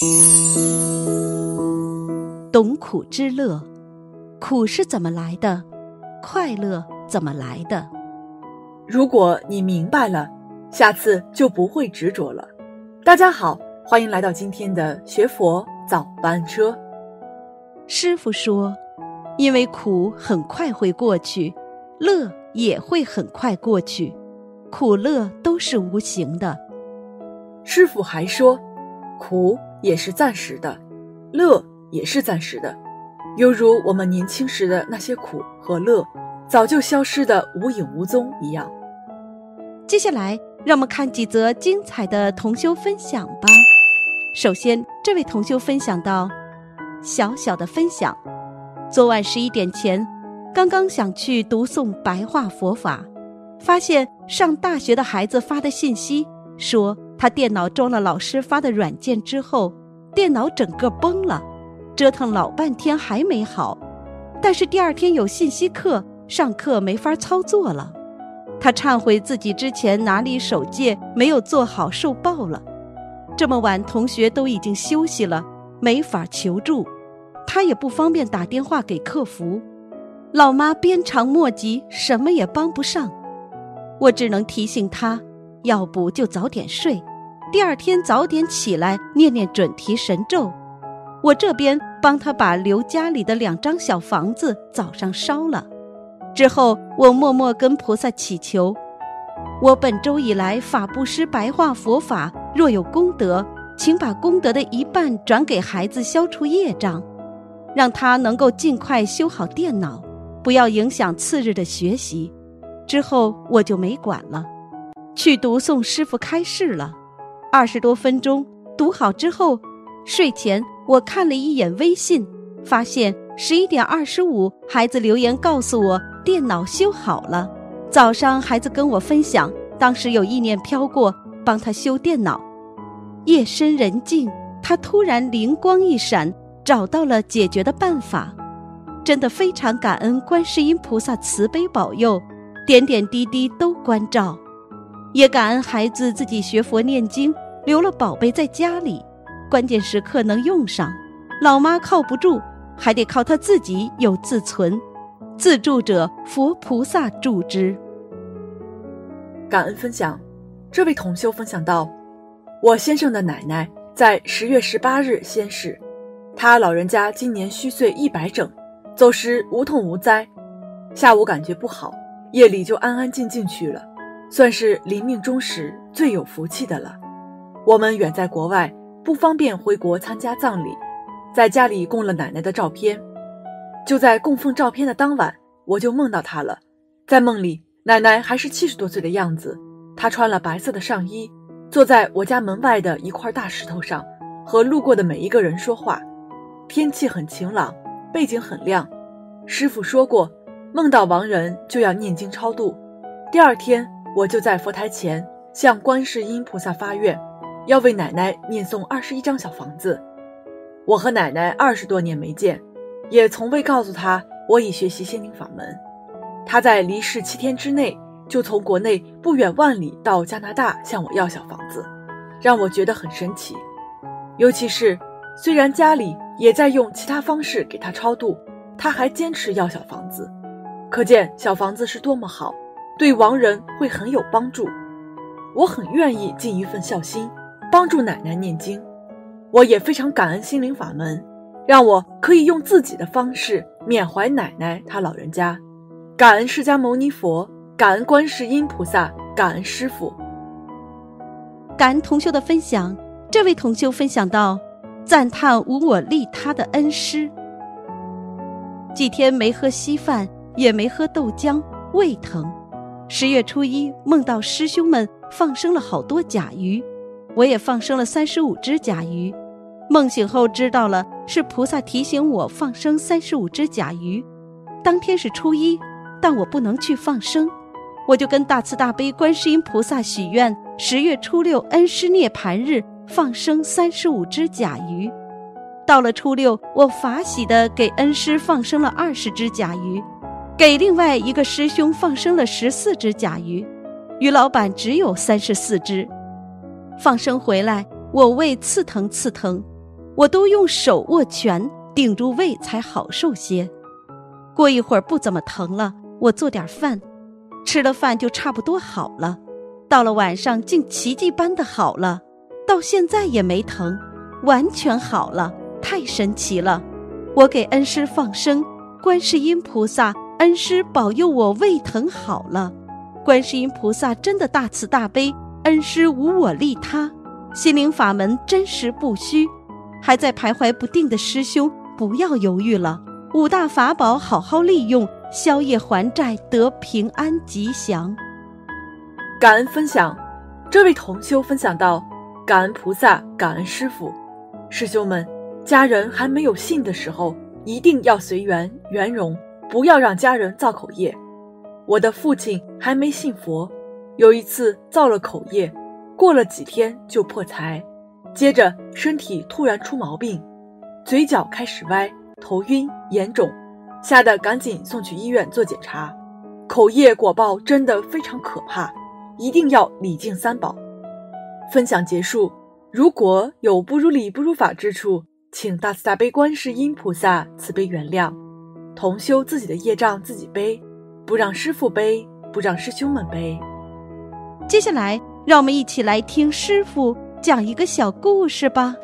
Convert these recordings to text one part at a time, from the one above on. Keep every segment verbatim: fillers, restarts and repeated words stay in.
懂苦之乐，苦是怎么来的？快乐怎么来的？ 如果你明白了，下次就不会执着了。大家好，欢迎来到今天的学佛早班车。 师父说，因为苦很快会过去，乐也会很快过去，苦乐都是无形的。 师父还说，苦也是暂时的，乐也是暂时的，犹如我们年轻时的那些苦和乐早就消失得无影无踪一样。 接下来让我们看几则精彩的同修分享吧。首先，这位同修分享到，小小的分享，昨晚十一点前刚刚想去读诵白话佛法，发现上大学的孩子发的信息说，他电脑装了老师发的软件之后，电脑整个崩了，折腾老半天还没好，但是第二天有信息课，上课没法操作了。他忏悔自己之前拿理守戒没有做好，受报了。这么晚同学都已经休息了，没法求助，他也不方便打电话给客服，老妈鞭长莫及，什么也帮不上。我只能提醒他，要不就早点睡，第二天早点起来念念准提神咒。我这边帮他把留家里的两张小房子早上烧了，之后我默默跟菩萨祈求，我本周以来法布施白话佛法，若有功德，请把功德的一半转给孩子消除业障，让他能够尽快修好电脑，不要影响次日的学习。之后我就没管了，去读诵师父开示了，二十多分钟读好之后，睡前我看了一眼微信，发现十一点二十五孩子留言告诉我电脑修好了。早上孩子跟我分享，当时有意念飘过，帮他修电脑。夜深人静，他突然灵光一闪，找到了解决的办法。真的非常感恩观世音菩萨慈悲保佑，点点滴滴都关照。也感恩孩子自己学佛念经，留了宝贝在家里，关键时刻能用上。老妈靠不住，还得靠他自己有自存，自助者佛菩萨助之。 感恩分享，这位同修分享到，我先生的奶奶在十月十八日仙逝，他老人家今年虚岁一百整，走时无痛无灾，下午感觉不好，夜里就安安静静去了，算是临命终时最有福气的了。我们远在国外，不方便回国参加葬礼，在家里供了奶奶的照片。就在供奉照片的当晚，我就梦到她了。在梦里，奶奶还是七十多岁的样子，她穿了白色的上衣，坐在我家门外的一块大石头上，和路过的每一个人说话。天气很晴朗，背景很亮。师父说过，梦到亡人就要念经超度。第二天，我就在佛台前向观世音菩萨发愿，要为奶奶念诵二十一张小房子。我和奶奶二十多年没见，也从未告诉她我已学习心灵法门。她在离世七天之内，就从国内不远万里到加拿大向我要小房子，让我觉得很神奇。尤其是虽然家里也在用其他方式给她超度，她还坚持要小房子，可见小房子是多么好，对亡人会很有帮助。我很愿意尽一份孝心，帮助奶奶念经。我也非常感恩心灵法门，让我可以用自己的方式缅怀奶奶她老人家。感恩释迦牟尼佛，感恩观世音菩萨，感恩师父。 感恩同修的分享，这位同修分享到，赞叹无我利他的恩师。几天没喝稀饭，也没喝豆浆，胃疼。十月初一梦到师兄们放生了好多甲鱼，我也放生了三十五只甲鱼。梦醒后知道了，是菩萨提醒我放生三十五只甲鱼。当天是初一，但我不能去放生，我就跟大慈大悲观世音菩萨许愿，十月初六恩师涅盘日放生三十五只甲鱼。到了初六，我法喜地给恩师放生了二十只甲鱼，给另外一个师兄放生了十四只甲鱼，于老板只有三十四只。放生回来，我胃刺疼刺疼， 我都用手握拳顶住胃才好受些。过一会儿不怎么疼了，我做点饭，吃了饭就差不多好了。到了晚上竟奇迹般的好了，到现在也没疼，完全好了，太神奇了。我给恩师放生，观世音菩萨恩师保佑我胃疼好了。观世音菩萨真的大慈大悲，恩师无我利他，心灵法门真实不虚。还在徘徊不定的师兄，不要犹豫了，五大法宝好好利用，消业还债，得平安吉祥。 感恩分享，这位同修分享到：感恩菩萨，感恩师父。师兄们，家人还没有信的时候，一定要随缘圆融，不要让家人造口业。我的父亲还没信佛，有一次造了口业，过了几天就破财，接着身体突然出毛病，嘴角开始歪，头晕眼肿，吓得赶紧送去医院做检查。口业果报真的非常可怕，一定要礼敬三宝。分享结束，如果有不如理不如法之处，请大慈大悲观世音菩萨慈悲原谅。同修自己的业障自己背，不让师父背，不让师兄们背。 接下来让我们一起来听师父讲一个小故事吧。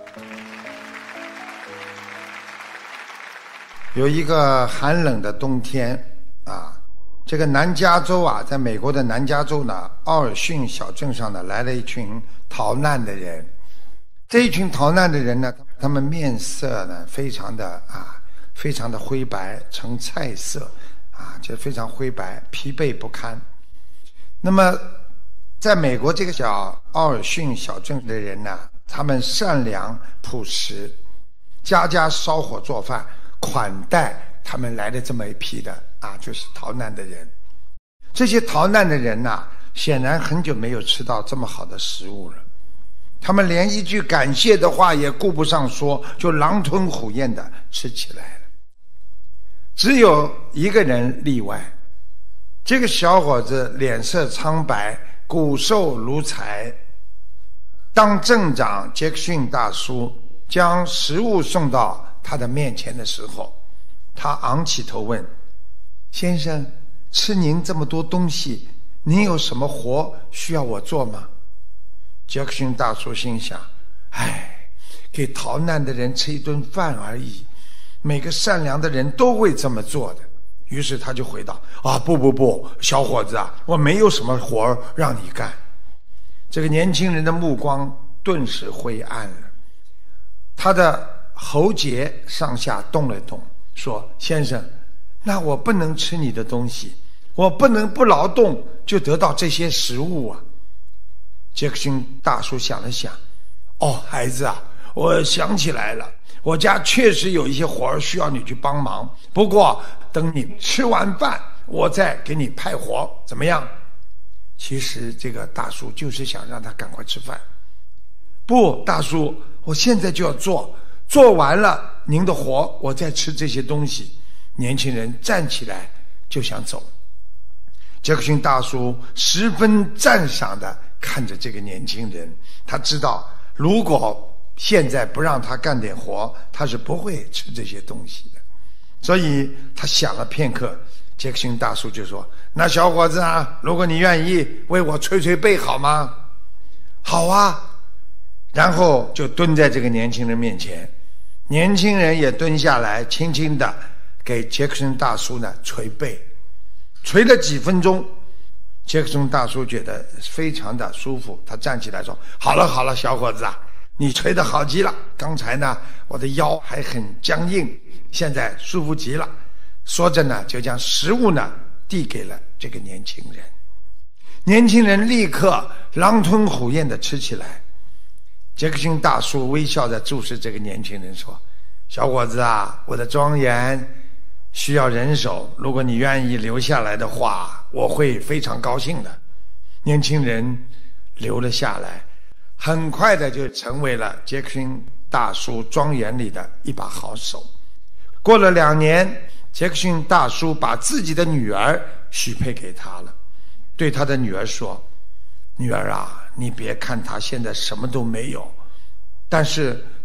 有一个寒冷的冬天啊，这个南加州啊，在美国的南加州呢，奥尔逊小镇上呢，来了一群逃难的人。这一群逃难的人呢，他们面色呢非常的啊，非常的灰白，呈菜色啊，就非常灰白，疲惫不堪。那么在美国这个小奥尔逊小镇的人呢，他们善良朴实，家家烧火做饭，款待他们来的这么一批的啊，就是逃难的人。这些逃难的人呢，显然很久没有吃到这么好的食物了，他们连一句感谢的话也顾不上说，就狼吞虎咽的吃起来了。只有一个人例外，这个小伙子脸色苍白，骨瘦如柴。当镇长杰克逊大叔将食物送到他的面前的时候，他昂起头问：先生，吃您这么多东西，您有什么活需要我做吗？杰克逊大叔心想：唉，给逃难的人吃一顿饭而已，每个善良的人都会这么做的。于是他就回答：啊，不不不，小伙子啊，我没有什么活儿让你干。这个年轻人的目光顿时灰暗了，他的喉结上下动了动，说：先生，那我不能吃你的东西，我不能不劳动就得到这些食物啊。杰克逊大叔想了想：哦，孩子啊，我想起来了，我家确实有一些活儿需要你去帮忙，不过等你吃完饭我再给你派活，怎么样？其实这个大叔就是想让他赶快吃饭。不，大叔，我现在就要做，做完了您的活我再吃这些东西。年轻人站起来就想走。杰克逊大叔十分赞赏地看着这个年轻人，他知道如果现在不让他干点活，他是不会吃这些东西的。所以他想了片刻，杰克逊大叔就说：那小伙子啊，如果你愿意为我捶捶背好吗？好啊。然后就蹲在这个年轻人面前，年轻人也蹲下来，轻轻地给杰克逊大叔呢捶背。捶了几分钟，杰克逊大叔觉得非常的舒服，他站起来说：好了好了，小伙子啊，你捶得好极了，刚才呢我的腰还很僵硬，现在舒服极了。说着呢，就将食物呢递给了这个年轻人。年轻人立刻狼吞虎咽地吃起来。杰克逊大叔微笑地注视这个年轻人说：小伙子啊，我的庄园需要人手，如果你愿意留下来的话，我会非常高兴的。年轻人留了下来，很快的就成为了杰克逊大叔庄园里的一把好手。过了两年，杰克逊大叔把自己的女儿许配给他了，对他的女儿说：女儿啊，你别看她现在什么都没有，但是她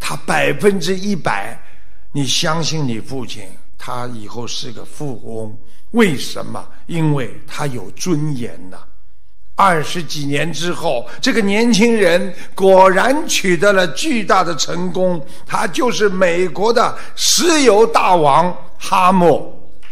他百分之一百，你相信你父亲，他以后是个富翁。为什么？因为他有尊严呐。二十几年之后，这个年轻人果然取得了巨大的成功，他就是美国的石油大王哈默。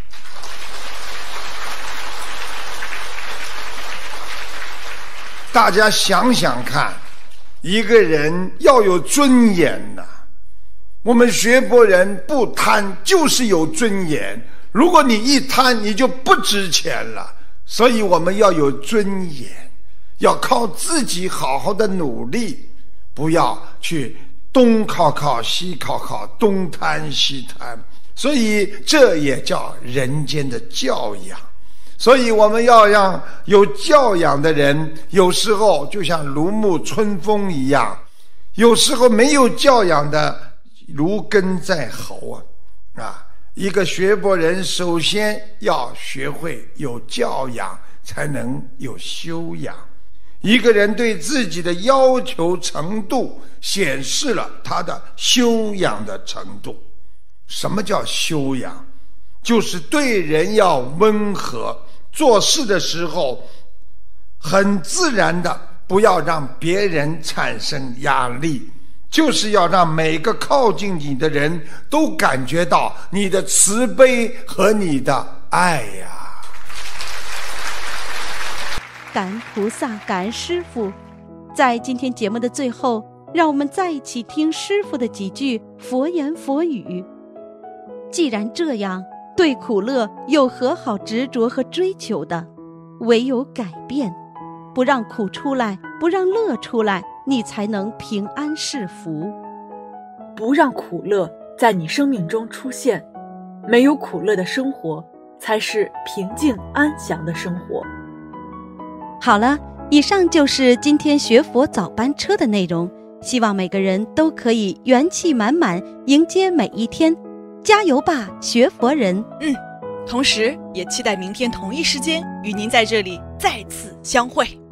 大家想想看，一个人要有尊严呐、啊。我们学佛人不贪，就是有尊严。如果你一贪，你就不值钱了。所以我们要有尊严，要靠自己好好的努力，不要去东靠靠西靠靠，东贪西贪。所以这也叫人间的教养。所以我们要让有教养的人，有时候就像如沐春风一样，有时候没有教养的如鲠在喉啊！啊，一个学佛人首先要学会有教养，才能有修养。一个人对自己的要求程度，显示了他的修养的程度。什么叫修养？就是对人要温和，做事的时候很自然的，不要让别人产生压力，就是要让每个靠近你的人都感觉到你的慈悲和你的爱呀、啊。 感恩菩萨，感恩师父。在今天节目的最后，让我们再一起听师父的几句佛言佛语。既然这样，对苦乐有何好执着和追求的？唯有改变，不让苦出来，不让乐出来，你才能平安是福。 不让苦乐在你生命中出现，没有苦乐的生活才是平静安详的生活。 好了，以上就是今天学佛早班车的内容，希望每个人都可以元气满满迎接每一天。加油吧，学佛人！ 嗯，同时也期待明天同一时间与您在这里再次相会。